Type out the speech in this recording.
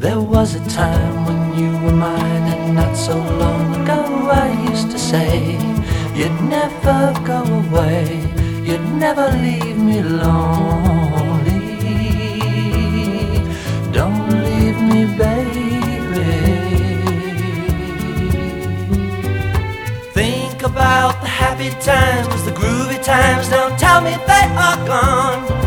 There was a time when you were mine, and not so long ago I used to say you'd never go away, you'd never leave me lonely. Don't leave me, baby. Think about the happy times, the groovy times, don't tell me they are gone.